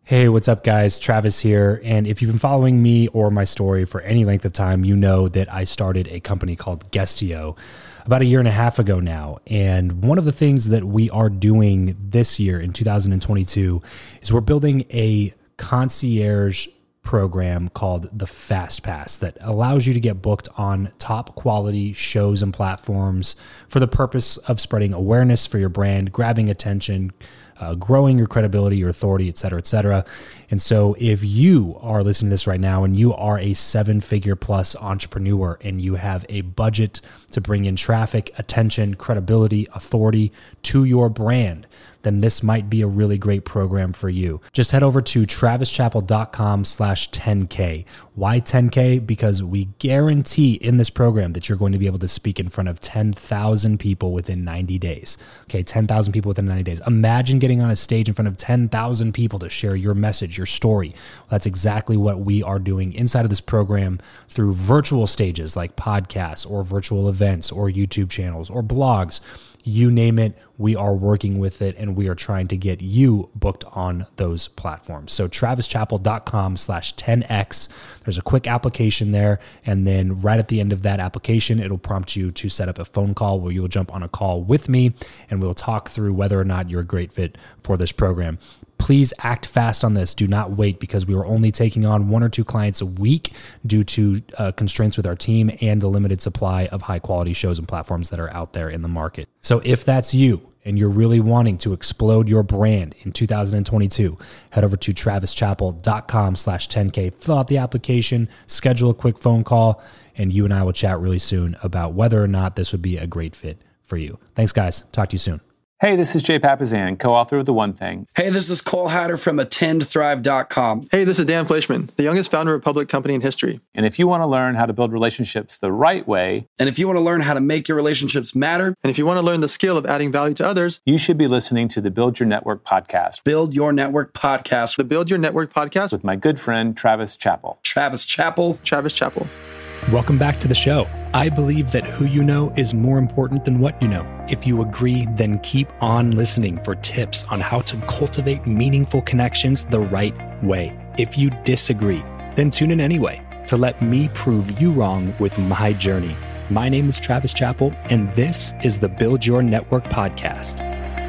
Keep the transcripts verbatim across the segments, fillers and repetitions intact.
Hey, what's up, guys? Travis here. And if you've been following me or my story for any length of time, you know that I started a company called Guestio about a year and a half ago now. And one of the things that we are doing this year in two thousand twenty-two is we're building a concierge program called the Fast Pass that allows you to get booked on top quality shows and platforms for the purpose of spreading awareness for your brand, grabbing attention, Uh, growing your credibility, your authority, et cetera, et cetera. And so if you are listening to this right now and you are a seven figure plus entrepreneur and you have a budget to bring in traffic, attention, credibility, authority to your brand, then this might be a really great program for you. Just head over to travischappell.com slash 10K. Why ten K? Because we guarantee in this program that you're going to be able to speak in front of ten thousand people within ninety days. Okay, ten thousand people within ninety days. Imagine getting on a stage in front of ten thousand people to share your message, your story. Well, that's exactly what we are doing inside of this program through virtual stages like podcasts or virtual events or YouTube channels or blogs. You name it, we are working with it, and we are trying to get you booked on those platforms. So travischappell.com slash 10X. There's a quick application there, and then right at the end of that application, it'll prompt you to set up a phone call where you'll jump on a call with me, and we'll talk through whether or not you're a great fit for this program. Please act fast on this. Do not wait, because we are only taking on one or two clients a week due to uh, constraints with our team and the limited supply of high quality shows and platforms that are out there in the market. So if that's you and you're really wanting to explode your brand in two thousand twenty-two, head over to travischappell.com slash 10K, fill out the application, schedule a quick phone call, and you and I will chat really soon about whether or not this would be a great fit for you. Thanks, guys. Talk to you soon. Hey, this is Jay Papasan, co-author of The One Thing. Hey, this is Cole Hatter from attend thrive dot com. Hey, this is Dan Fleischman, the youngest founder of a public company in history. And if you want to learn how to build relationships the right way, and if you want to learn how to make your relationships matter, and if you want to learn the skill of adding value to others, you should be listening to the Build Your Network podcast. Build Your Network podcast. The Build Your Network podcast with my good friend, Travis Chappell. Travis Chappell. Travis Chappell. Welcome back to the show. I believe that who you know is more important than what you know. If you agree, then keep on listening for tips on how to cultivate meaningful connections the right way. If you disagree, then tune in anyway to let me prove you wrong with my journey. My name is Travis Chappell, and this is the Build Your Network podcast.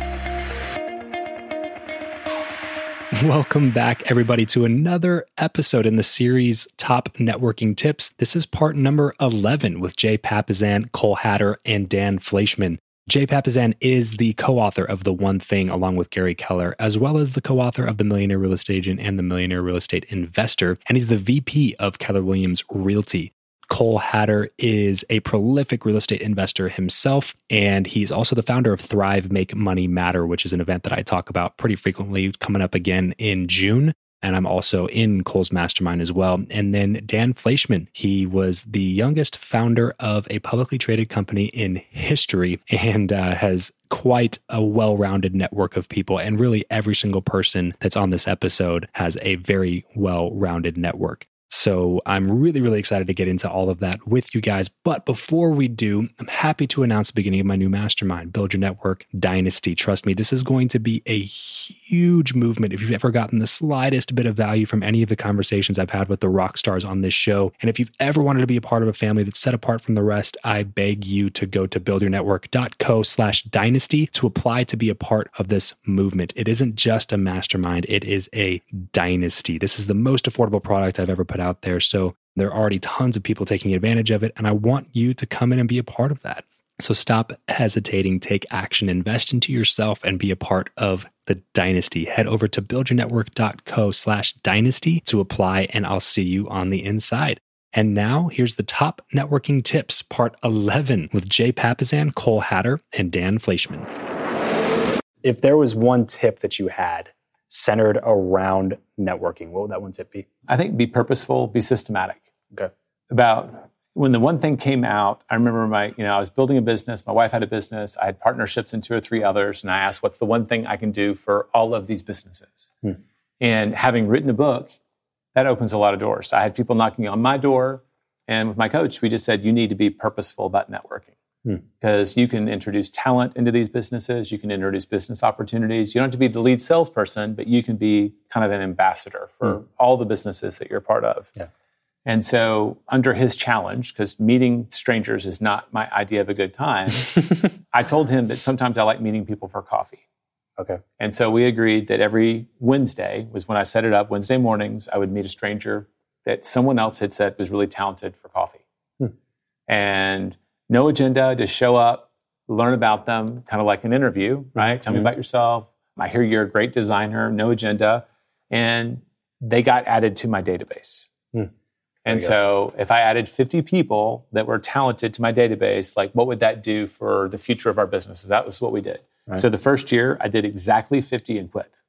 Welcome back, everybody, to another episode in the series Top Networking Tips. This is part number eleven with Jay Papasan, Cole Hatter, and Dan Fleischman. Jay Papasan is the co-author of The One Thing, along with Gary Keller, as well as the co-author of The Millionaire Real Estate Agent and The Millionaire Real Estate Investor, and he's the V P of Keller Williams Realty. Cole Hatter is a prolific real estate investor himself, and he's also the founder of Thrive, Make Money Matter, which is an event that I talk about pretty frequently, coming up again in June. And I'm also in Cole's mastermind as well. And then Dan Fleischman, he was the youngest founder of a publicly traded company in history and uh, has quite a well-rounded network of people. And really every single person that's on this episode has a very well-rounded network. So I'm really, really excited to get into all of that with you guys. But before we do, I'm happy to announce the beginning of my new mastermind, Build Your Network Dynasty. Trust me, this is going to be a huge movement. If you've ever gotten the slightest bit of value from any of the conversations I've had with the rock stars on this show, and if you've ever wanted to be a part of a family that's set apart from the rest, I beg you to go to buildyournetwork.co slash dynasty to apply to be a part of this movement. It isn't just a mastermind, it is a dynasty. This is the most affordable product I've ever put out there. So there are already tons of people taking advantage of it. And I want you to come in and be a part of that. So stop hesitating, take action, invest into yourself, and be a part of the dynasty. Head over to buildyournetwork.co slash dynasty to apply, and I'll see you on the inside. And now here's the top networking tips, part eleven with Jay Papasan, Cole Hatter, and Dan Fleischman. If there was one tip that you had centered around networking, what would that one tip be? I think be purposeful, be systematic. Okay. About when The One Thing came out, I remember my, you know, I was building a business. My wife had a business. I had partnerships in two or three others. And I asked, what's the one thing I can do for all of these businesses? Hmm. And having written a book, that opens a lot of doors. I had people knocking on my door. And with my coach, we just said, you need to be purposeful about networking. because you can introduce talent into these businesses. You can introduce business opportunities. You don't have to be the lead salesperson, but you can be kind of an ambassador for mm. all the businesses that you're part of. Yeah. And so under his challenge, because meeting strangers is not my idea of a good time, I told him that sometimes I like meeting people for coffee. Okay. And so we agreed that every Wednesday was when I set it up. Wednesday mornings, I would meet a stranger that someone else had said was really talented for coffee. Hmm. And no agenda, just show up, learn about them, kind of like an interview, right? Tell mm-hmm. me about yourself. I hear you're a great designer, no agenda. And they got added to my database. Hmm. And so if I added fifty people that were talented to my database, like what would that do for the future of our businesses? That was what we did. Right. So the first year I did exactly fifty and quit.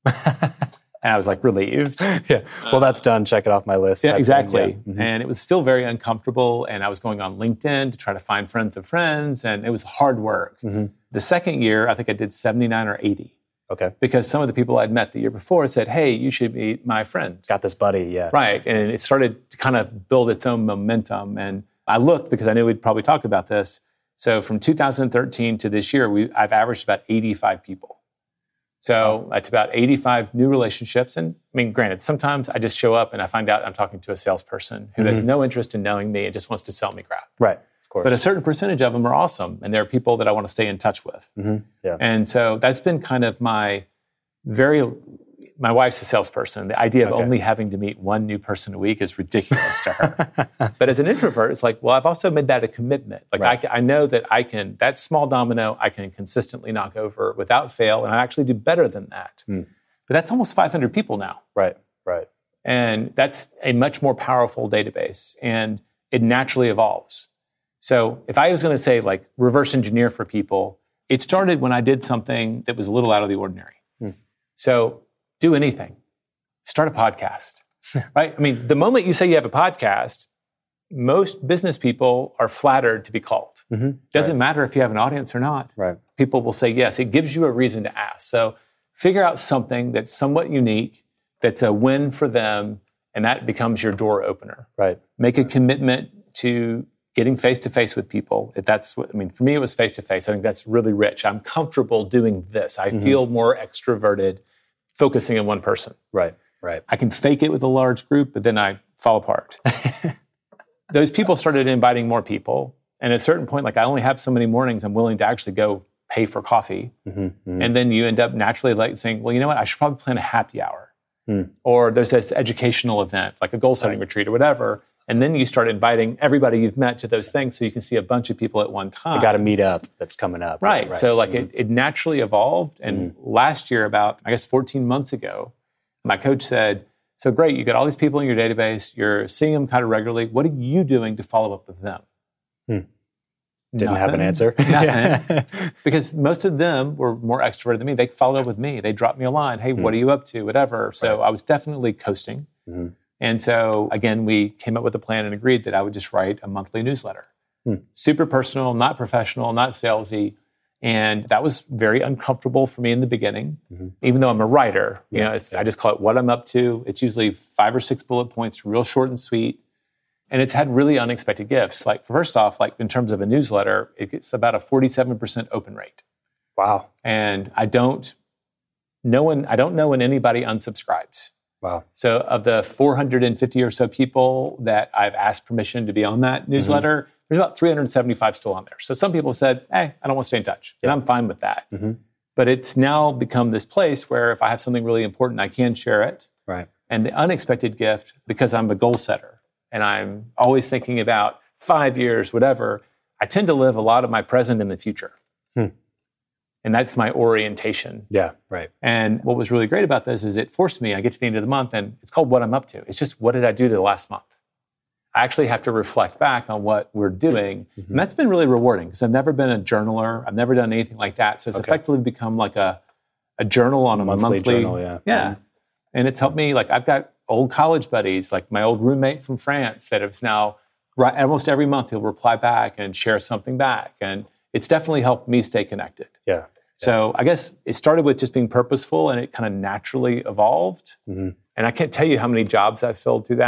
And I was like relieved. Yeah. Well, that's done. Check it off my list. Yeah, exactly. Yeah. Mm-hmm. And it was still very uncomfortable. And I was going on LinkedIn to try to find friends of friends. And it was hard work. Mm-hmm. The second year, I think I did seventy-nine or eighty. Okay. Because some of the people I'd met the year before said, hey, you should meet my friend. Got this buddy, yeah. Right. And it started to kind of build its own momentum. And I looked because I knew we'd probably talk about this. So from two thousand thirteen to this year, we I've averaged about eighty-five people. So that's about eighty-five new relationships. And I mean, granted, sometimes I just show up and I find out I'm talking to a salesperson who mm-hmm. has no interest in knowing me and just wants to sell me crap. Right. Of course. But a certain percentage of them are awesome. And they're people that I want to stay in touch with. Mm-hmm. Yeah. And so that's been kind of my very, my wife's a salesperson. The idea of okay. only having to meet one new person a week is ridiculous to her. But as an introvert, it's like, well, I've also made that a commitment. Like right. I, I know that I can, that small domino, I can consistently knock over without fail. And I actually do better than that. Mm. But that's almost five hundred people now. Right, right. And that's a much more powerful database. And it naturally evolves. So if I was going to say like reverse engineer for people, it started when I did something that was a little out of the ordinary. Hmm. So do anything. Start a podcast, right? I mean, the moment you say you have a podcast, most business people are flattered to be called. Mm-hmm. Doesn't right. matter if you have an audience or not. Right. People will say yes. It gives you a reason to ask. So figure out something that's somewhat unique, that's a win for them, and that becomes your door opener. Right. Make a commitment to getting face-to-face with people. If that's what, I mean, for me, it was face-to-face. I think that's really rich. I'm comfortable doing this. I mm-hmm. feel more extroverted focusing on one person. Right, right. I can fake it with a large group, but then I fall apart. Those people started inviting more people. And at a certain point, like I only have so many mornings I'm willing to actually go pay for coffee. Mm-hmm, mm-hmm. And then you end up naturally like saying, well, you know what? I should probably plan a happy hour. Mm. Or there's this educational event, like a goal setting right. retreat or whatever. And then you start inviting everybody you've met to those things so you can see a bunch of people at one time. You got to meet up that's coming up. Right. right. So like mm-hmm. it, it naturally evolved. And mm-hmm. last year, about, I guess, fourteen months ago, my coach said, so great, you got all these people in your database. You're seeing them kind of regularly. What are you doing to follow up with them? Hmm. Didn't Nothing. have an answer. Nothing. Because most of them were more extroverted than me. They followed up with me. They dropped me a line. Hey, mm-hmm. what are you up to? Whatever. So right. I was definitely coasting. Mm-hmm. And so, again, we came up with a plan and agreed that I would just write a monthly newsletter. Hmm. Super personal, not professional, not salesy. And that was very uncomfortable for me in the beginning, mm-hmm. even though I'm a writer. You yeah. know, it's, I just call it what I'm up to. It's usually five or six bullet points, real short and sweet. And it's had really unexpected gifts. Like, first off, like in terms of a newsletter, it's about a forty-seven percent open rate. Wow. And I don't, no one, I don't know when anybody unsubscribes. Wow. So of the four hundred fifty or so people that I've asked permission to be on that newsletter, mm-hmm. there's about three hundred seventy-five still on there. So some people said, hey, I don't want to stay in touch. Yeah. And I'm fine with that. Mm-hmm. But it's now become this place where if I have something really important, I can share it. Right. And the unexpected gift, because I'm a goal setter and I'm always thinking about five years, whatever, I tend to live a lot of my present in the future. Hmm. And that's my orientation. Yeah, right. And what was really great about this is it forced me, I get to the end of the month and it's called What I'm Up To. It's just, what did I do the last month? I actually have to reflect back on what we're doing. Mm-hmm. And that's been really rewarding because I've never been a journaler. I've never done anything like that. So it's okay. effectively become like a, a journal on a monthly, monthly journal, yeah. Yeah. Mm-hmm. And it's helped me, like I've got old college buddies, like my old roommate from France that is now, right, almost every month he'll reply back and share something back. And it's definitely helped me stay connected. Yeah. So I guess it started with just being purposeful and it kind of naturally evolved. Mm-hmm. And I can't tell you how many jobs I've filled through that.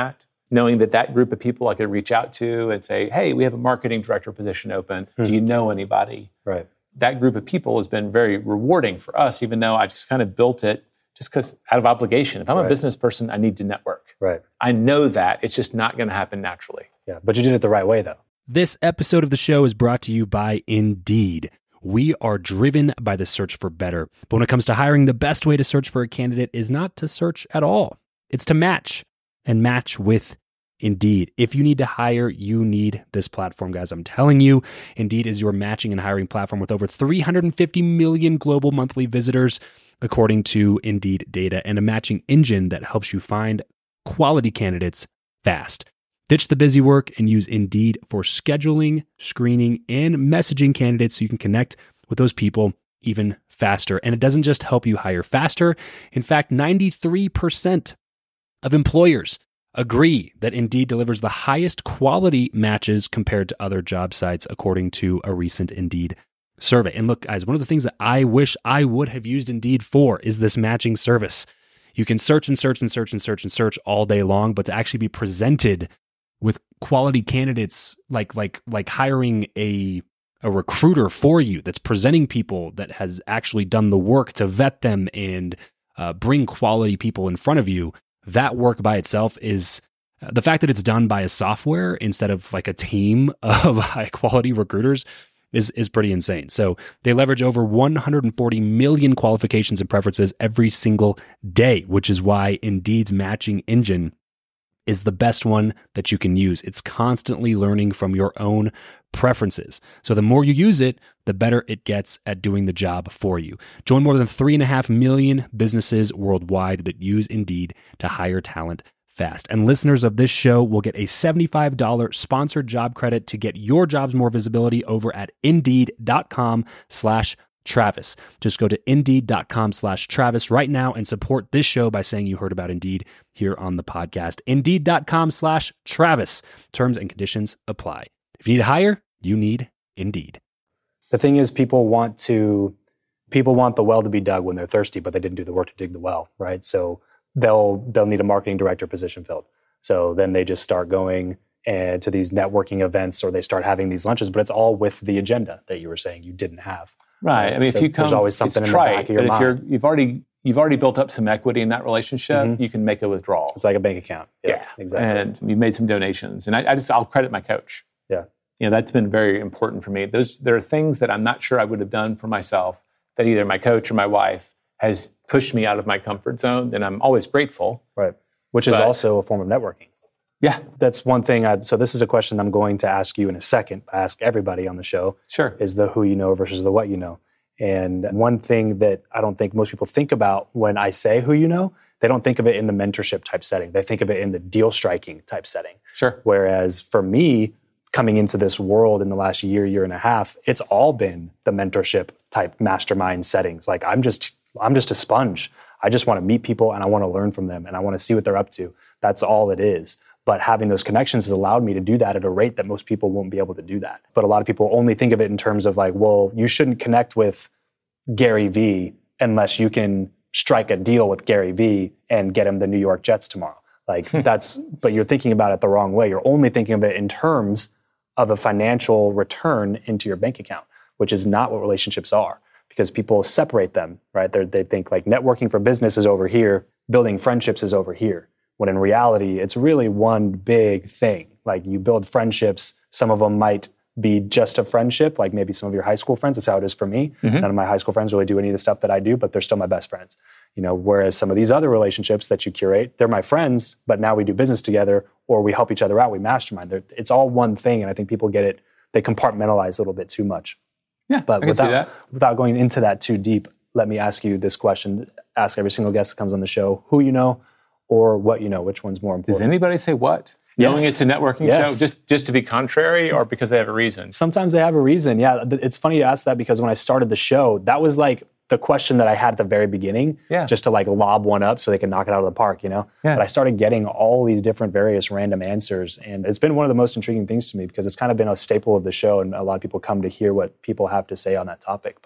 knowing that that group of people I could reach out to and say, hey, we have a marketing director position open. Hmm. Do you know anybody? Right. That group of people has been very rewarding for us, even though I just kind of built it just because out of obligation. If I'm right. a business person, I need to network. Right. I know that. It's just not going to happen naturally. Yeah, but you did it the right way, though. This episode of the show is brought to you by Indeed. We are driven by the search for better. But when it comes to hiring, the best way to search for a candidate is not to search at all. It's to match and match with Indeed. If you need to hire, you need this platform, guys. I'm telling you, Indeed is your matching and hiring platform with over three hundred fifty million global monthly visitors, according to Indeed data, and a matching engine that helps you find quality candidates fast. Ditch the busy work and use Indeed for scheduling, screening, and messaging candidates so you can connect with those people even faster. And it doesn't just help you hire faster. In fact, ninety-three percent of employers agree that Indeed delivers the highest quality matches compared to other job sites, according to a recent Indeed survey. And look, guys, one of the things that I wish I would have used Indeed for is this matching service. You can search and search and search and search and search all day long, but to actually be presented with quality candidates, like like like hiring a a recruiter for you that's presenting people that has actually done the work to vet them and uh, bring quality people in front of you, that work by itself is uh, the fact that it's done by a software instead of like a team of high quality recruiters is is pretty insane. So they leverage over one hundred forty million qualifications and preferences every single day, which is why Indeed's matching engine is the best one that you can use. It's constantly learning from your own preferences. So the more you use it, the better it gets at doing the job for you. Join more than three and a half million businesses worldwide that use Indeed to hire talent fast. And listeners of this show will get a seventy-five dollars sponsored job credit to get your jobs more visibility over at indeed.com slash Travis. Just go to indeed.com slash Travis right now and support this show by saying you heard about Indeed here on the podcast. Indeed.com slash Travis. Terms and conditions apply. If you need to hire, you need Indeed. The thing is, people want to, people want the well to be dug when they're thirsty, but they didn't do the work to dig the well, right? So they'll they'll need a marketing director position filled. So then they just start going and to these networking events, or they start having these lunches, but it's all with the agenda that you were saying you didn't have. Right. I mean, so if you come, there's always something in trite, the back of your but mind. If you're, you've already you've already built up some equity in that relationship, mm-hmm. you can make a withdrawal. It's like a bank account. Yeah, yeah. exactly. And you've made some donations, and I, I just I'll credit my coach. Yeah, you know that's been very important for me. Those there are things that I'm not sure I would have done for myself that either my coach or my wife has pushed me out of my comfort zone, and I'm always grateful. Right. Which is but, also a form of networking. Yeah. That's one thing. I, so this is a question I'm going to ask you in a second. I ask everybody on the show. Sure. Is the who you know versus the what you know. And one thing that I don't think most people think about when I say who you know, they don't think of it in the mentorship type setting. They think of it in the deal striking type setting. Sure. Whereas for me, coming into this world in the last year, year and a half, it's all been the mentorship type mastermind settings. Like I'm just, I'm just a sponge. I just want to meet people and I want to learn from them and I want to see what they're up to. That's all it is. But having those connections has allowed me to do that at a rate that most people won't be able to do that. But a lot of people only think of it in terms of like, well, you shouldn't connect with Gary Vee unless you can strike a deal with Gary Vee and get him the New York Jets tomorrow. Like that's, but you're thinking about it the wrong way. You're only thinking of it in terms of a financial return into your bank account, which is not what relationships are, because people separate them, right? They're, they think like networking for business is over here, building friendships is over here. When in reality, it's really one big thing. Like you build friendships, some of them might be just a friendship, like maybe some of your high school friends. That's how it is for me. Mm-hmm. None of my high school friends really do any of the stuff that I do, but they're still my best friends. You know, whereas some of these other relationships that you curate, they're my friends, but now we do business together or we help each other out, we mastermind. They're, it's all one thing, and I think people get it, they compartmentalize a little bit too much. Yeah, but I can without, see that. Without going into that too deep, let me ask you this question. Ask every single guest that comes on the show, who you know or what you know, which one's more important? Does anybody say what? Yes. Knowing it's a networking yes. show, just, just to be contrary or because they have a reason? Sometimes they have a reason, yeah. It's funny you ask that because when I started the show, that was like the question that I had at the very beginning, yeah. just to like lob one up so they can knock it out of the park, you know? Yeah. But I started getting all these different various random answers, and it's been one of the most intriguing things to me because it's kind of been a staple of the show, and a lot of people come to hear what people have to say on that topic. But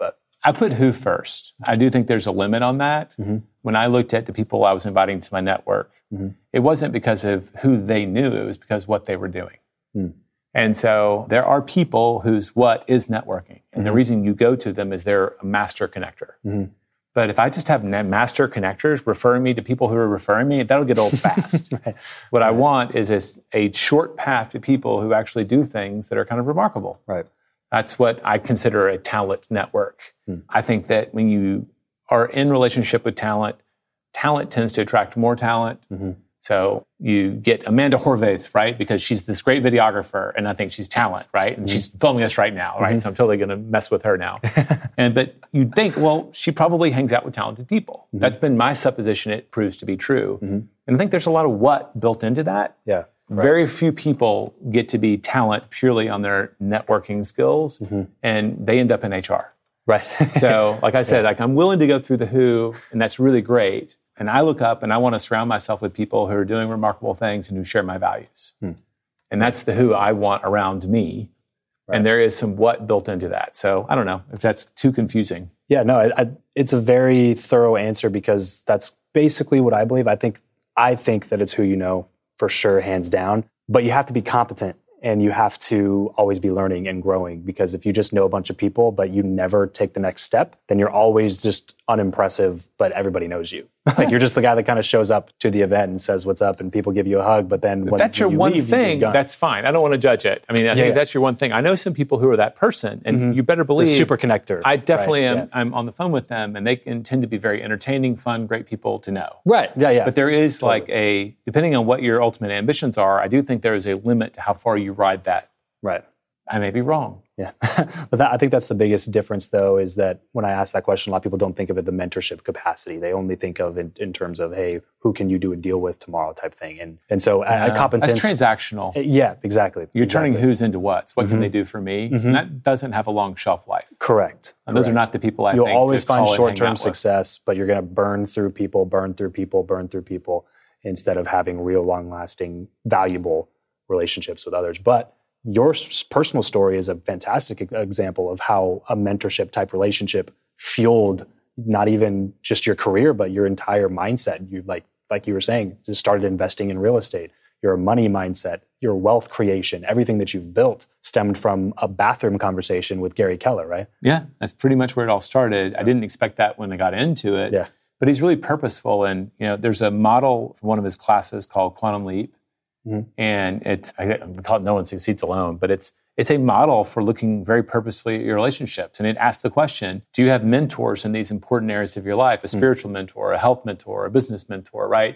I put who first. I do think there's a limit on that. Mm-hmm. When I looked at the people I was inviting to my network, mm-hmm. it wasn't because of who they knew, it was because of what they were doing. Mm. And so there are people whose what is networking. And mm-hmm. the reason you go to them is they're a master connector. Mm-hmm. But if I just have master connectors referring me to people who are referring me, that'll get old fast. Right. What right. I want is a, a short path to people who actually do things that are kind of remarkable. Right. That's what I consider a talent network. Hmm. I think that when you are in relationship with talent, talent tends to attract more talent. Mm-hmm. So you get Amanda Horvath, right? Because she's this great videographer, and I think she's talent, right? And mm-hmm. she's filming us right now, right? Mm-hmm. So I'm totally going to mess with her now. and But you'd think, well, she probably hangs out with talented people. Mm-hmm. That's been my supposition. It proves to be true. Mm-hmm. And I think there's a lot of what built into that. Yeah. Right. Very few people get to be talent purely on their networking skills, mm-hmm. and they end up in H R. Right. So, like I said, yeah. like I'm willing to go through the who, and that's really great. And I look up and I want to surround myself with people who are doing remarkable things and who share my values. Hmm. And that's the who I want around me. Right. And there is some what built into that. So I don't know if that's too confusing. Yeah, no, I, I, it's a very thorough answer because that's basically what I believe. I think I think that it's who you know for sure, hands down. But you have to be competent and you have to always be learning and growing, because if you just know a bunch of people but you never take the next step, then you're always just unimpressive, but everybody knows you. Like you're just the guy that kind of shows up to the event and says what's up and people give you a hug, but then if when that's your you one leave, thing, that's fine. I don't want to judge it. I mean, I yeah, think yeah. that's your one thing. I know some people who are that person, and mm-hmm. you better believe the super connector. I definitely right, am. Yeah. I'm on the phone with them, and they can tend to be very entertaining, fun, great people to know. Right. Yeah. Yeah. But there is totally. like a, depending on what your ultimate ambitions are, I do think there is a limit to how far you ride that. Right. I may be wrong. Yeah. But that, I think that's the biggest difference, though, is that when I ask that question, a lot of people don't think of it the mentorship capacity. They only think of it in, in terms of, hey, who can you do a deal with tomorrow type thing. And and so yeah, at competence... That's transactional. Yeah, exactly. You're exactly. turning who's into what's. What mm-hmm. can they do for me? Mm-hmm. And that doesn't have a long shelf life. Correct. And those Correct. are not the people I You'll think You'll always to find call short-term success, but you're going to burn through people, burn through people, burn through people, instead of having real long-lasting, valuable relationships with others. But your personal story is a fantastic example of how a mentorship type relationship fueled not even just your career, but your entire mindset. You like, like you were saying, just started investing in real estate. Your money mindset, your wealth creation, everything that you've built stemmed from a bathroom conversation with Gary Keller, right? Yeah, that's pretty much where it all started. I didn't expect that when I got into it. Yeah. But he's really purposeful. And, you know, there's a model from one of his classes called Quantum Leap. Mm-hmm. And it's, I call it No One Succeeds Alone, but it's it's a model for looking very purposefully at your relationships. And it asks the question, do you have mentors in these important areas of your life? A spiritual mm-hmm. mentor, a health mentor, a business mentor, right?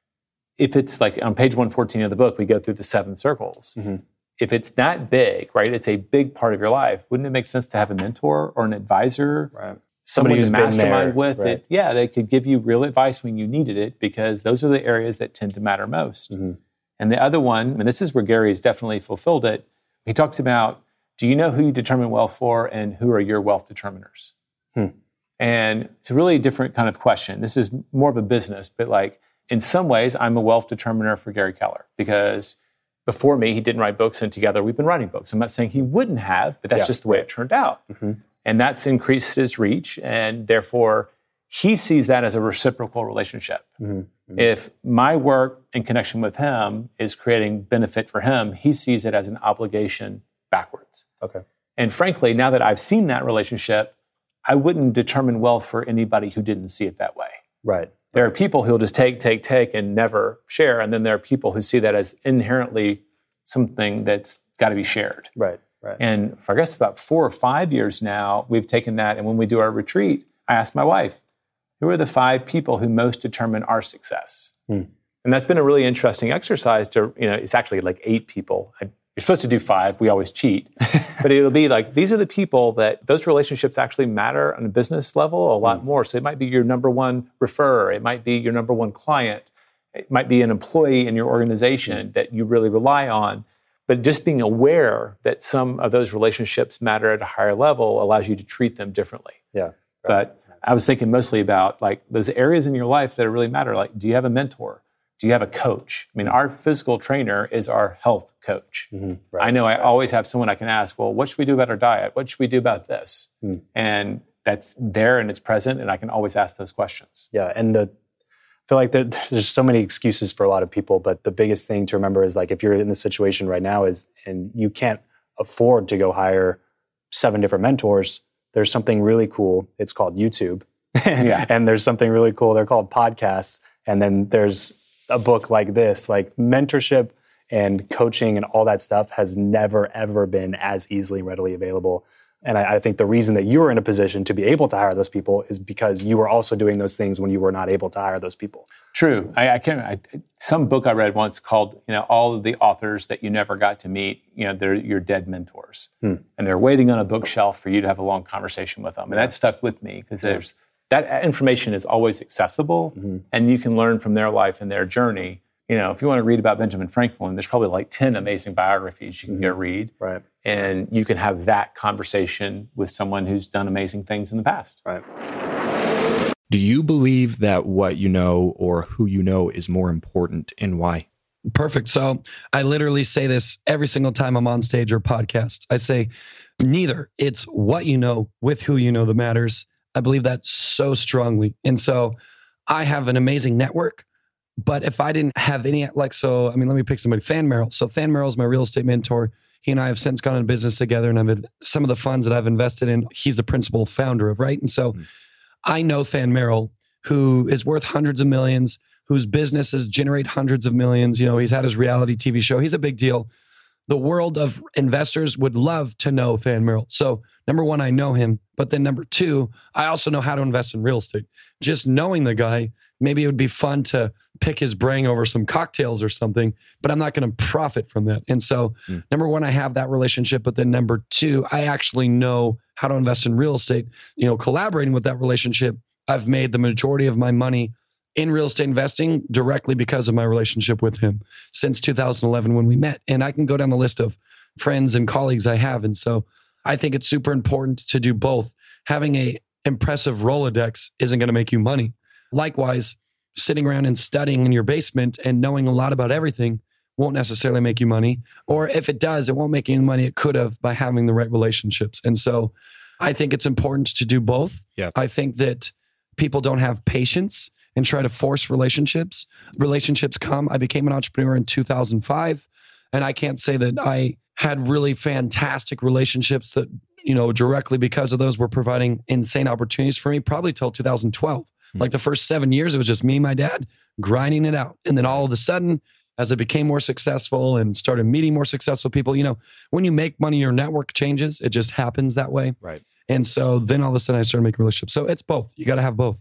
If it's like on page one fourteen of the book, we go through the seven circles. Mm-hmm. If it's that big, right, it's a big part of your life, wouldn't it make sense to have a mentor or an advisor? Right. Somebody who's mastermind with right. it? Yeah, they could give you real advice when you needed it, because those are the areas that tend to matter most. Mm-hmm. And the other one, and this is where Gary's definitely fulfilled it, he talks about, do you know who you determine wealth for and who are your wealth determiners? Hmm. And it's a really different kind of question. This is more of a business, but like in some ways, I'm a wealth determiner for Gary Keller, because before me, he didn't write books, and together we've been writing books. I'm not saying he wouldn't have, but that's yeah. just the way it turned out. Mm-hmm. And that's increased his reach, and therefore he sees that as a reciprocal relationship. Mm-hmm. Mm-hmm. If my work in connection with him is creating benefit for him, he sees it as an obligation backwards. Okay. And frankly, now that I've seen that relationship, I wouldn't determine wealth for anybody who didn't see it that way. Right. There are people who'll just take, take, take and never share. And then there are people who see that as inherently something that's got to be shared. Right. Right. And for I guess about four or five years now, we've taken that. And when we do our retreat, I ask my wife, who are the five people who most determine our success? Hmm. And that's been a really interesting exercise to, you know, it's actually like eight people. I, you're supposed to do five. We always cheat. But it'll be like, these are the people that those relationships actually matter on a business level a lot hmm. more. So it might be your number one referrer. It might be your number one client. It might be an employee in your organization hmm. that you really rely on. But just being aware that some of those relationships matter at a higher level allows you to treat them differently. Yeah. Right. But I was thinking mostly about like those areas in your life that really matter. Like, do you have a mentor? Do you have a coach? I mean, our physical trainer is our health coach. Mm-hmm. Right. I know I right. always have someone I can ask, well, what should we do about our diet? What should we do about this? Mm. And that's there and it's present, and I can always ask those questions. Yeah, and the I feel like there, there's so many excuses for a lot of people, but the biggest thing to remember is like if you're in this situation right now is and you can't afford to go hire seven different mentors, there's something really cool. It's called YouTube. Yeah. And there's something really cool. They're called podcasts. And then there's a book like this, like mentorship and coaching and all that stuff has never, ever been as easily and readily available. And I, I think the reason that you were in a position to be able to hire those people is because you were also doing those things when you were not able to hire those people. True. I, I can't. I, some book I read once called, you know, all of the authors that you never got to meet, you know, they're your dead mentors, hmm. and they're waiting on a bookshelf for you to have a long conversation with them. And that stuck with me because yeah. there's that information is always accessible, mm-hmm. and you can learn from their life and their journey. You know, if you want to read about Benjamin Franklin, there's probably like ten amazing biographies you can mm-hmm. go read. Right. And you can have that conversation with someone who's done amazing things in the past. Right. Do you believe that what you know or who you know is more important, and why? Perfect. So I literally say this every single time I'm on stage or podcasts. I say neither. It's what you know with who you know that matters. I believe that so strongly. And so I have an amazing network. But if I didn't have any, like, so, I mean, let me pick somebody, Than Merrill. So Than Merrill is my real estate mentor. He and I have since gone into business together, and I've had some of the funds that I've invested in, he's the principal founder of, right? And so mm-hmm. I know Than Merrill, who is worth hundreds of millions, whose businesses generate hundreds of millions. You know, he's had his reality T V show. He's a big deal. The world of investors would love to know Than Merrill. So number one, I know him. But then number two, I also know how to invest in real estate. Just knowing the guy, maybe it would be fun to pick his brain over some cocktails or something, but I'm not going to profit from that. And so mm. number one, I have that relationship. But then number two, I actually know how to invest in real estate. You know, collaborating with that relationship, I've made the majority of my money in real estate investing directly because of my relationship with him since two thousand eleven when we met. And I can go down the list of friends and colleagues I have. And so I think it's super important to do both. Having a impressive Rolodex isn't going to make you money. Likewise, sitting around and studying in your basement and knowing a lot about everything won't necessarily make you money. Or if it does, it won't make you money. It could have by having the right relationships. And so I think it's important to do both. Yeah. I think that people don't have patience and try to force relationships. Relationships come. I became an entrepreneur in two thousand five, and I can't say that I had really fantastic relationships that, you know, directly because of those were providing insane opportunities for me, probably till two thousand twelve. Mm-hmm. Like the first seven years, it was just me and my dad grinding it out. And then all of a sudden, as I became more successful and started meeting more successful people, you know, when you make money, your network changes. It just happens that way. Right. And so then all of a sudden I started making relationships. So it's both. You got to have both.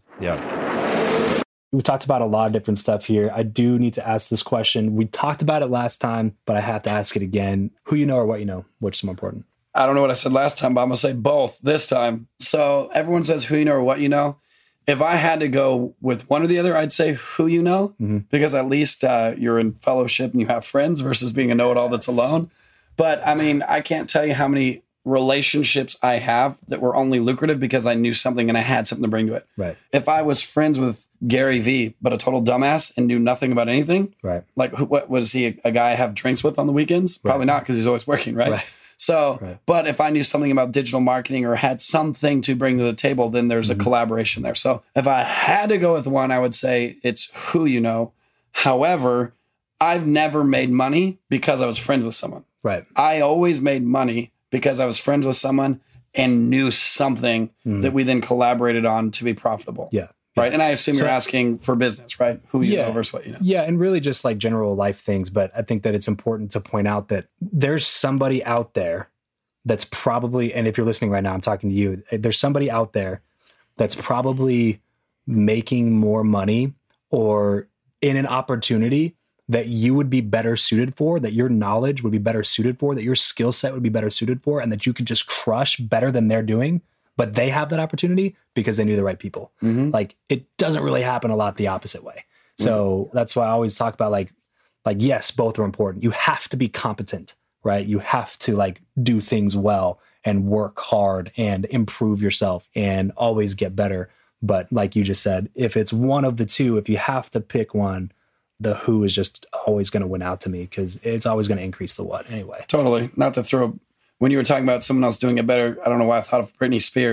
Yeah. We talked about a lot of different stuff here. I do need to ask this question. We talked about it last time, but I have to ask it again. Who you know or what you know? Which is more important? I don't know what I said last time, but I'm going to say both this time. So everyone says who you know or what you know. If I had to go with one or the other, I'd say who you know, mm-hmm. because at least uh, you're in fellowship and you have friends versus being a know-it-all that's alone. But I mean, I can't tell you how many relationships I have that were only lucrative because I knew something and I had something to bring to it. Right. If I was friends with Gary Vee, but a total dumbass and knew nothing about anything, right? Like, who, what was he a, a guy I have drinks with on the weekends? Probably right. not, because he's always working, right? Right. So, right. But if I knew something about digital marketing or had something to bring to the table, then there's mm-hmm. a collaboration there. So if I had to go with one, I would say it's who you know. However, I've never made money because I was friends with someone. Right. I always made money because I was friends with someone and knew something mm-hmm. that we then collaborated on to be profitable. Yeah. Right. And I assume so, you're asking for business, right? Who you yeah, know versus what you know. Yeah. And really just like general life things. But I think that it's important to point out that there's somebody out there that's probably, and if you're listening right now, I'm talking to you, there's somebody out there that's probably making more money or in an opportunity that you would be better suited for, that your knowledge would be better suited for, that your skill set would be better suited for, and that you could just crush better than they're doing. But they have that opportunity because they knew the right people. Mm-hmm. Like, it doesn't really happen a lot the opposite way. So mm-hmm. that's why I always talk about like, like, yes, both are important. You have to be competent, right? You have to like do things well and work hard and improve yourself and always get better. But like you just said, if it's one of the two, if you have to pick one, the who is just always going to win out to me because it's always going to increase the what anyway. Totally. Not to throw... When you were talking about someone else doing it better, I don't know why I thought of Britney Spears,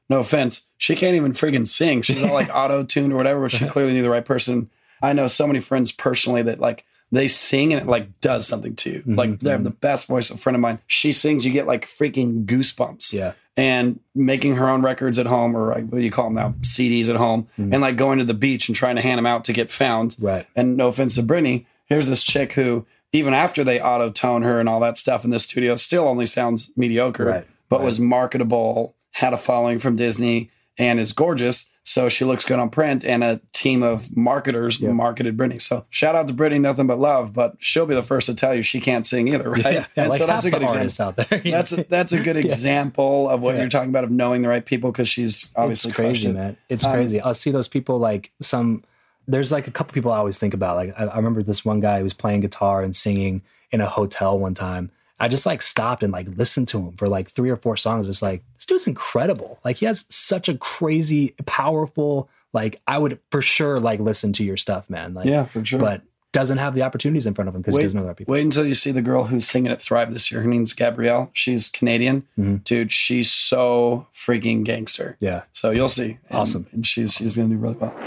no offense, she can't even friggin' sing. She's all like auto-tuned or whatever, but she clearly knew the right person. I know so many friends personally that like they sing and it like does something to you. Mm-hmm. Like they have the best voice. A friend of mine, she sings, you get like freaking goosebumps. Yeah. And making her own records at home, or like, what do you call them now? C Ds at home, mm-hmm. and like going to the beach and trying to hand them out to get found. Right. And no offense to Brittany, here's this chick who, even after they auto tone her and all that stuff in the studio, still only sounds mediocre, right. but right. was marketable, had a following from Disney, and is gorgeous. So she looks good on print, and a team of marketers yep. marketed Brittany. So shout out to Brittany, nothing but love, but she'll be the first to tell you she can't sing either, right? Yeah, yeah, and like so that's a good example. Out there. that's a, that's a good example of what yeah. you're talking about, of knowing the right people, because she's obviously it's crazy, it. man. It's um, crazy. I'll see those people like some. There's like a couple people I always think about. Like I, I remember this one guy who was playing guitar and singing in a hotel one time. I just like stopped and like listened to him for like three or four songs. It's like, this dude's incredible. Like he has such a crazy, powerful, like I would for sure like listen to your stuff, man. Like, yeah, for sure. But doesn't have the opportunities in front of him because he doesn't know other people. Wait until you see the girl who's singing at Thrive this year. Her name's Gabrielle. She's Canadian. Mm-hmm. Dude, she's so freaking gangster. Yeah. So you'll see. And, awesome. And she's she's going to do really well.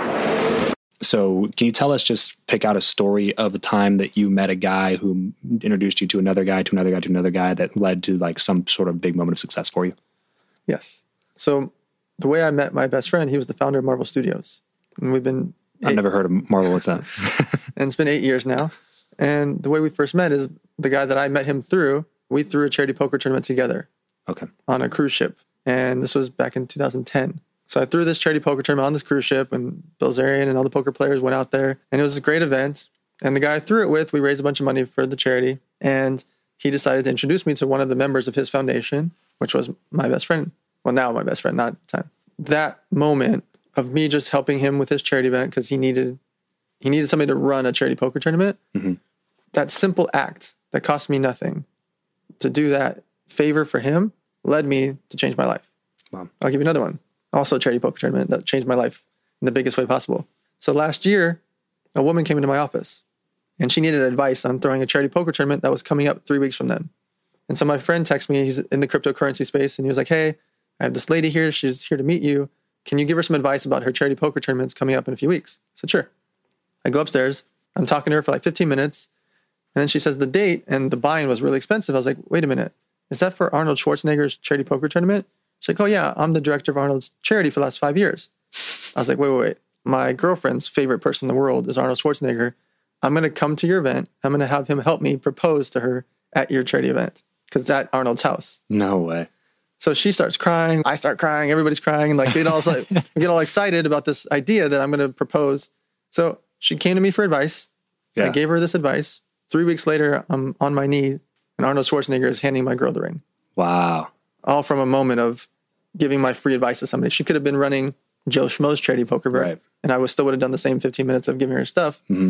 So can you tell us, just pick out a story of a time that you met a guy who introduced you to another guy, to another guy, to another guy that led to like some sort of big moment of success for you? Yes. So the way I met my best friend, he was the founder of Marvel Studios. And we've been... I've eight, never heard of Marvel. What's that? And it's been eight years now. And the way we first met is the guy that I met him through, we threw a charity poker tournament together. Okay. On a cruise ship. And this was back in two thousand ten. So I threw this charity poker tournament on this cruise ship, and Bill Zarian and all the poker players went out there, and it was a great event. And the guy I threw it with, we raised a bunch of money for the charity, and he decided to introduce me to one of the members of his foundation, which was my best friend. Well, now my best friend, not at the time. That moment of me just helping him with his charity event, because he needed he needed somebody to run a charity poker tournament. Mm-hmm. That simple act that cost me nothing, to do that favor for him, led me to change my life. Wow. I'll give you another one. Also a charity poker tournament that changed my life in the biggest way possible. So last year, a woman came into my office, and she needed advice on throwing a charity poker tournament that was coming up three weeks from then. And so my friend texted me, he's in the cryptocurrency space, and he was like, hey, I have this lady here. She's here to meet you. Can you give her some advice about her charity poker tournaments coming up in a few weeks? I said, sure. I go upstairs. I'm talking to her for like fifteen minutes. And then she says the date and the buy-in was really expensive. I was like, wait a minute. Is that for Arnold Schwarzenegger's charity poker tournament? She's like, oh yeah, I'm the director of Arnold's charity for the last five years. I was like, wait, wait, wait. My girlfriend's favorite person in the world is Arnold Schwarzenegger. I'm going to come to your event. I'm going to have him help me propose to her at your charity event, because it's at Arnold's house. No way. So she starts crying. I start crying. Everybody's crying. And like, they all like, get all excited about this idea that I'm going to propose. So she came to me for advice. Yeah. I gave her this advice. Three weeks later, I'm on my knee, and Arnold Schwarzenegger is handing my girl the ring. Wow. All from a moment of giving my free advice to somebody. She could have been running Joe Schmo's charity poker event, right, and I would still would have done the same fifteen minutes of giving her stuff. Mm-hmm.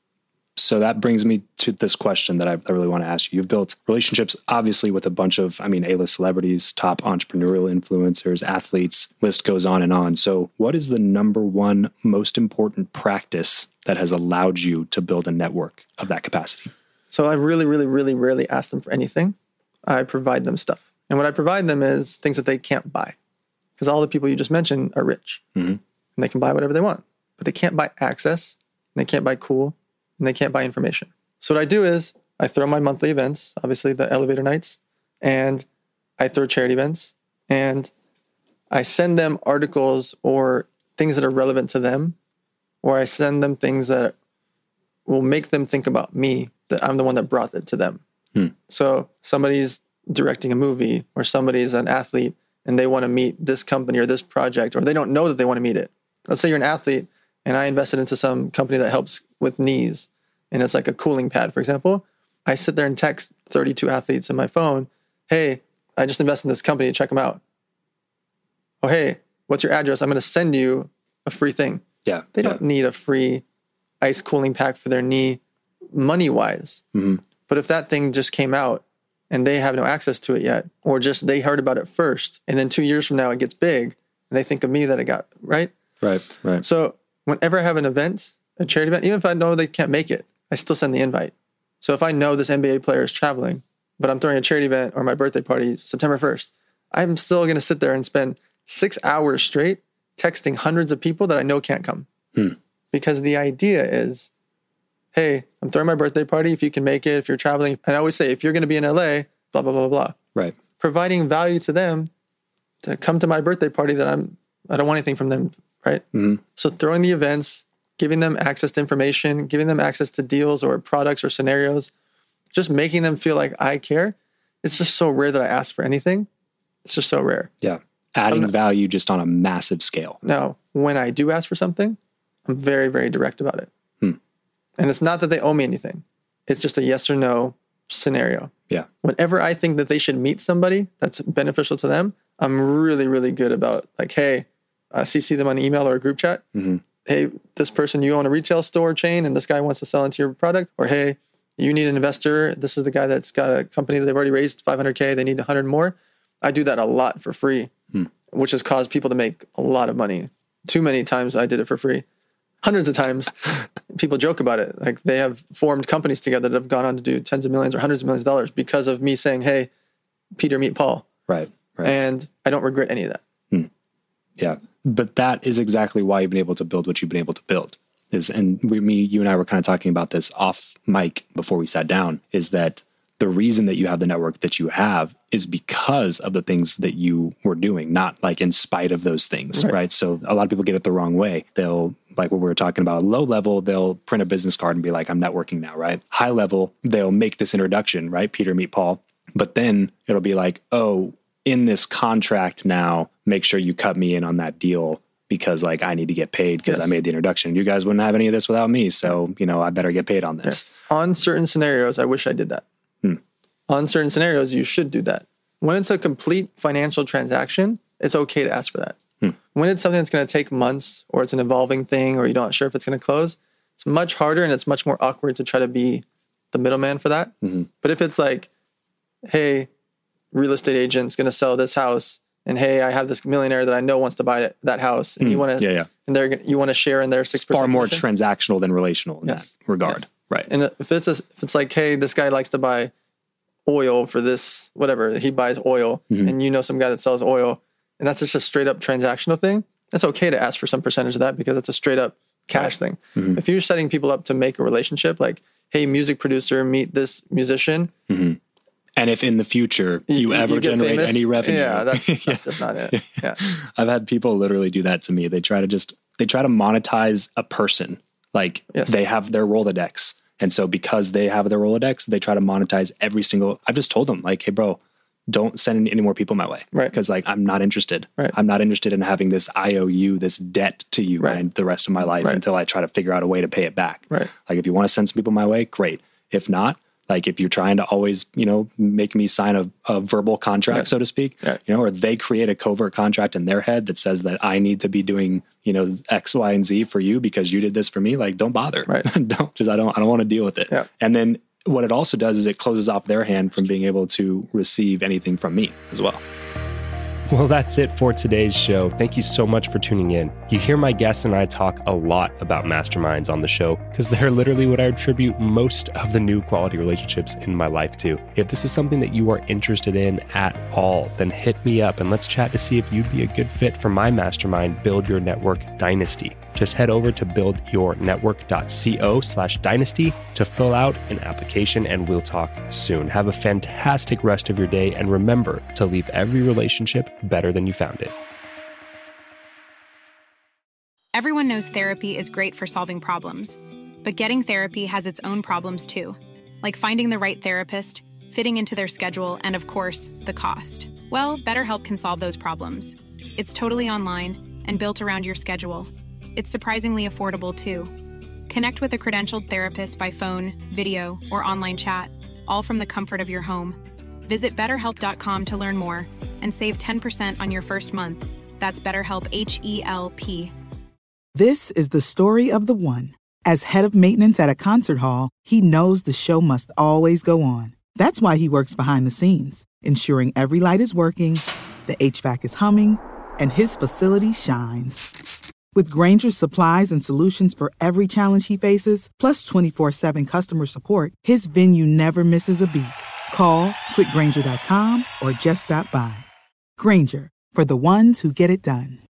So that brings me to this question that I, I really want to ask you. You've built relationships, obviously, with a bunch of, I mean, A-list celebrities, top entrepreneurial influencers, athletes, list goes on and on. So what is the number one most important practice that has allowed you to build a network of that capacity? So I really, really, really rarely ask them for anything. I provide them stuff. And what I provide them is things that they can't buy. Because all the people you just mentioned are rich. Mm-hmm. And they can buy whatever they want. But they can't buy access. And they can't buy cool. And they can't buy information. So what I do is I throw my monthly events, obviously the elevator nights, and I throw charity events, and I send them articles or things that are relevant to them, or I send them things that will make them think about me, that I'm the one that brought it to them. Hmm. So somebody's directing a movie, or somebody's an athlete, and they want to meet this company or this project, or they don't know that they want to meet it. Let's say you're an athlete, and I invested into some company that helps with knees, and it's like a cooling pad, for example. I sit there and text thirty-two athletes in my phone, hey, I just invested in this company, check them out. Oh, hey, what's your address? I'm going to send you a free thing. Yeah. They yeah. don't need a free ice cooling pack for their knee money-wise. Mm-hmm. But if that thing just came out and they have no access to it yet, or just they heard about it first, and then two years from now it gets big, and they think of me that it got, right? Right, right. So whenever I have an event, a charity event, even if I know they can't make it, I still send the invite. So if I know this N B A player is traveling, but I'm throwing a charity event or my birthday party September first, I'm still going to sit there and spend six hours straight texting hundreds of people that I know can't come. Hmm. Because the idea is, hey, I'm throwing my birthday party. If you can make it, if you're traveling. And I always say, if you're going to be in L A, blah, blah, blah, blah. Right. Providing value to them to come to my birthday party that I'm, I don't want anything from them, right? Mm-hmm. So throwing the events, giving them access to information, giving them access to deals or products or scenarios, just making them feel like I care. It's just so rare that I ask for anything. It's just so rare. Yeah. Adding not, value just on a massive scale. Now, when I do ask for something, I'm very, very direct about it. Hmm. And it's not that they owe me anything. It's just a yes or no scenario. Yeah. Whenever I think that they should meet somebody that's beneficial to them, I'm really, really good about like, hey, uh, C C them on email or a group chat. Mm-hmm. Hey, this person, you own a retail store chain and this guy wants to sell into your product. Or, hey, you need an investor. This is the guy that's got a company that they've already raised five hundred K. They need one hundred more. I do that a lot for free, hmm. which has caused people to make a lot of money. Too many times I did it for free. Hundreds of times. People joke about it. Like they have formed companies together that have gone on to do tens of millions or hundreds of millions of dollars because of me saying, hey, Peter, meet Paul. Right. right. And I don't regret any of that. Hmm. Yeah. But that is exactly why you've been able to build what you've been able to build. Is and we, me, you and I were kind of talking about this off mic before we sat down, is that the reason that you have the network that you have is because of the things that you were doing, not like in spite of those things, right? right? So a lot of people get it the wrong way. They'll, like what we were talking about, low level, they'll print a business card and be like, I'm networking now, right? High level, they'll make this introduction, right? Peter, meet Paul. But then it'll be like, oh, in this contract now, make sure you cut me in on that deal because like I need to get paid because yes. I made the introduction. You guys wouldn't have any of this without me. So, you know, I better get paid on this. Yes. On certain scenarios, I wish I did that. Hmm. On certain scenarios, you should do that. When it's a complete financial transaction, it's okay to ask for that. Hmm. When it's something that's going to take months or it's an evolving thing or you're not sure if it's going to close, it's much harder and it's much more awkward to try to be the middleman for that. Mm-hmm. But if it's like, hey, real estate agent's going to sell this house and hey, I have this millionaire that I know wants to buy that house and hmm. you want to yeah, yeah. and they're you want to share in their six percent. Far more commission. Transactional than relational in yes. that regard. Yes. Right. And if it's a, if it's like, hey, this guy likes to buy oil for this, whatever, he buys oil mm-hmm. and you know some guy that sells oil and that's just a straight up transactional thing, it's okay to ask for some percentage of that because it's a straight up cash right. thing. Mm-hmm. If you're setting people up to make a relationship, like, hey, music producer, meet this musician. Mm-hmm. And if in the future you, you ever you generate famous, any revenue. Yeah, that's, that's yeah. just not it. Yeah. I've had people literally do that to me. They try to just, they try to monetize a person. Like yes. they have their Rolodex. And so because they have their Rolodex, they try to monetize every single, I've just told them like, hey bro, don't send any more people my way. Right. Cause like, I'm not interested. Right. I'm not interested in having this I O U, this debt to you right. right, the rest of my life right. until I try to figure out a way to pay it back. Right. Like if you want to send some people my way, great. If not, like if you're trying to always, you know, make me sign a, a verbal contract, yes. so to speak, right. you know, or they create a covert contract in their head that says that I need to be doing, you know, X, Y, and Z for you because you did this for me. Like, don't bother. Right. don't just, I don't, I don't want to deal with it. Yeah. And then what it also does is it closes off their hand from being able to receive anything from me as well. Well, that's it for today's show. Thank you so much for tuning in. You hear my guests and I talk a lot about masterminds on the show because they're literally what I attribute most of the new quality relationships in my life to. If this is something that you are interested in at all, then hit me up and let's chat to see if you'd be a good fit for my mastermind, Build Your Network Dynasty. Just head over to buildyournetwork.co slash dynasty to fill out an application and we'll talk soon. Have a fantastic rest of your day and remember to leave every relationship better than you found it. Everyone knows therapy is great for solving problems, but getting therapy has its own problems too, like finding the right therapist, fitting into their schedule, and of course, the cost. Well, BetterHelp can solve those problems. It's totally online and built around your schedule. It's surprisingly affordable too. Connect with a credentialed therapist by phone, video, or online chat, all from the comfort of your home. Visit better help dot com to learn more and save ten percent on your first month. That's BetterHelp, H E L P. This is the story of the one. As head of maintenance at a concert hall, he knows the show must always go on. That's why he works behind the scenes, ensuring every light is working, the H V A C is humming, and his facility shines. With Grainger's supplies and solutions for every challenge he faces, plus twenty-four seven customer support, his venue never misses a beat. Call quick grainger dot com or just stop by. Grainger, for the ones who get it done.